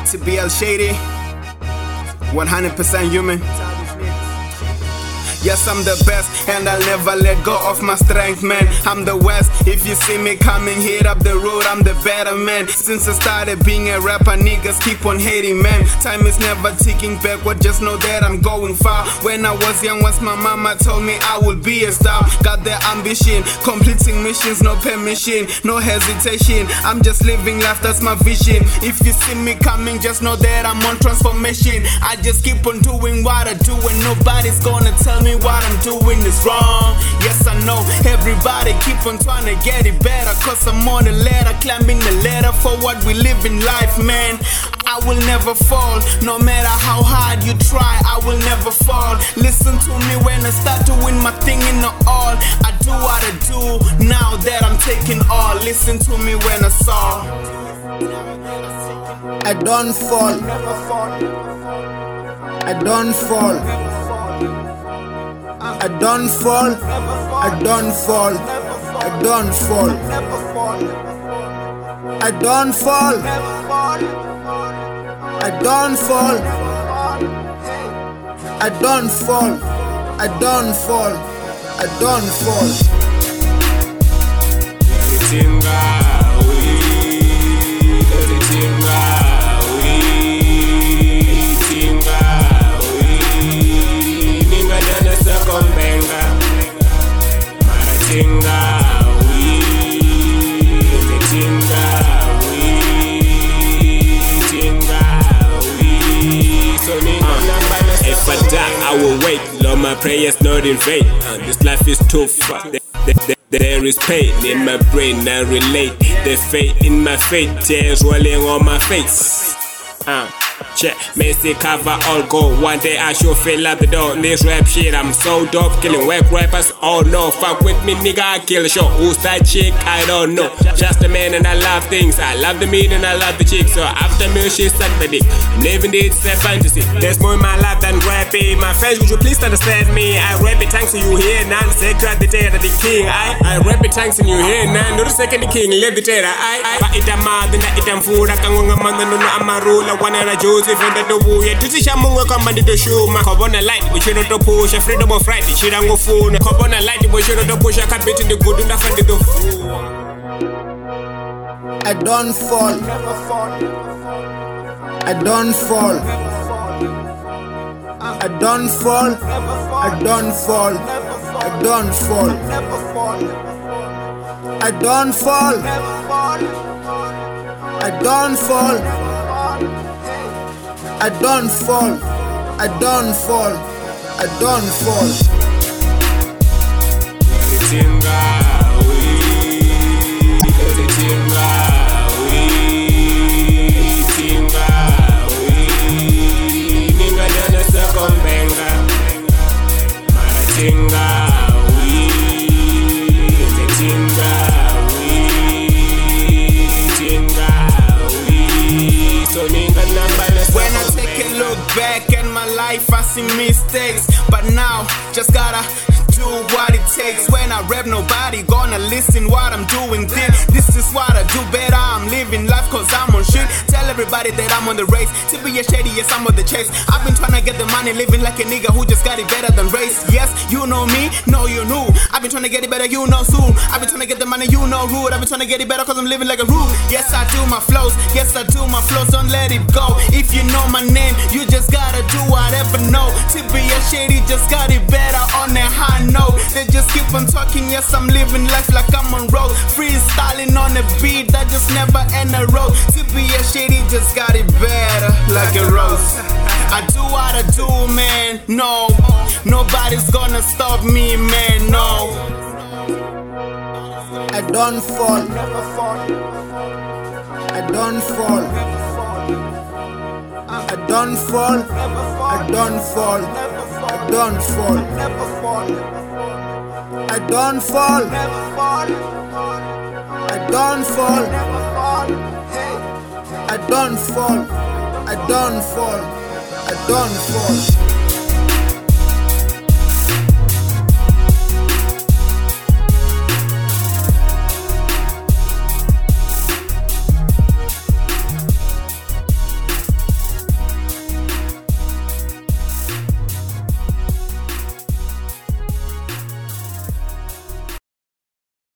TBL Shady, 100% human. Yes, I'm the best, and I'll never let go of my strength, man. I'm the West. If you see me coming, hit up the road, I'm the better man. Since I started being a rapper, niggas keep on hating, man. Time is never ticking backward, just know that I'm going far. When I was young, once my mama told me I would be a star. Got the ambition, completing missions, no permission, no hesitation. I'm just living life, that's my vision. If you see me coming, just know that I'm on transformation. I just keep on doing what I do, and nobody's gonna tell me what I'm doing is wrong. Yes, I know everybody keep on trying to get it better, cause I'm on the ladder, climbing the ladder for what we live in life, man. I will never fall, no matter how hard you try, I will never fall. Listen to me when I start doing my thing in the all. I do what I do, now that I'm taking all. Listen to me when I saw. I don't fall, I don't fall, I don't fall, I don't fall, I don't fall, I don't fall, I don't fall, I don't fall, I don't fall, I don't fall. If I die, I will wait. Lord, my prayers not in vain. This life is too far. There is pain in my brain, I relate. The fate in my fate, tears rolling on my face. Check, Messi cover all gold. One day I should fill up the door. This rap shit, I'm so dope. Killing whack rappers, oh no. Fuck with me, nigga, I kill a show. Who's that chick? I don't know. Just a man and I love things. I love the meat and I love the chick. So after me, she suck the dick. Never did a fantasy. There's more in my life than rapping. My friends, would you please understand me? I rap it thanks to you here, none. Sacred the terror, the king. I rap it thanks to you here, none. No the second the king, live the terror. I it a mad, then I eat them food. I can't go on the no, I'm a ruler. One and a Joseph and the woo. Yeah, to teach a mungo come and the show. My come on a light, we should not push a freedom of Friday. She don't go phone. Come on a light, we should not push a cat bit in the good and the the fool. I don't fall, I don't fall, I don't fall, I don't fall, I don't fall, I don't fall, I don't fall, I don't fall, I don't fall, I don't fall. When I take a look back at my life, I see mistakes, but now just gotta do what it takes. When I rap, nobody gonna listen what I'm doing then. This is what I do better, I'm living life cause I'm on shit. Tell everybody that I'm on the race. TBL Shady, yes, I'm on the chase. I've been trying to get the money, living like a nigga who just got it better than race. Yes, you know me, no you knew. I've been trying to get it better, you know soon. I've been trying to get the money, you know rude. I've been trying to get it better cause I'm living like a rude. Yes, I do my flows, yes I do my flows, don't let it go. If you know my name, you just gotta do whatever, no. TBL Shady just got it better on a high note. They just keep on talking, yes I'm living life like I'm on road. Freestyling on a beat that just never end a road. TBL Shady just got it better like a rose. I do what I do, man, no. Nobody's gonna stop me, man, no. I don't fall, I don't fall, I don't fall, I don't fall, I don't fall, I don't fall, I don't fall, I don't fall, I don't fall, I don't fall.